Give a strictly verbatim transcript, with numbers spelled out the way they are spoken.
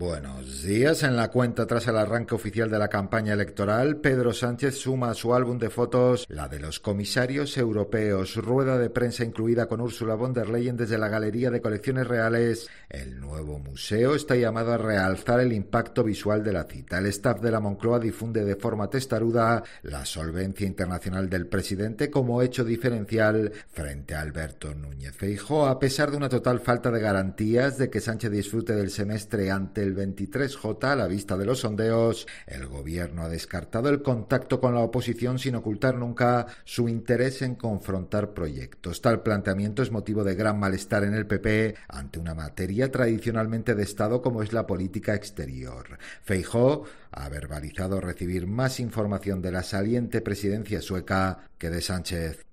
Buenos días. En la cuenta tras el arranque oficial de la campaña electoral, Pedro Sánchez suma a su álbum de fotos la de los comisarios europeos. Rueda de prensa incluida con Ursula von der Leyen desde la Galería de Colecciones Reales. El nuevo museo está llamado a realzar el impacto visual de la cita. El staff de la Moncloa difunde de forma testaruda la solvencia internacional del presidente como hecho diferencial frente a Alberto Núñez Feijóo, a pesar de una total falta de garantías de que Sánchez disfrute del semestre ante el veintitrés J a la vista de los sondeos. El gobierno ha descartado el contacto con la oposición sin ocultar nunca su interés en confrontar proyectos. Tal planteamiento es motivo de gran malestar en el P P ante una materia tradicionalmente de Estado como es la política exterior. Feijóo ha verbalizado recibir más información de la saliente presidencia sueca que de Sánchez.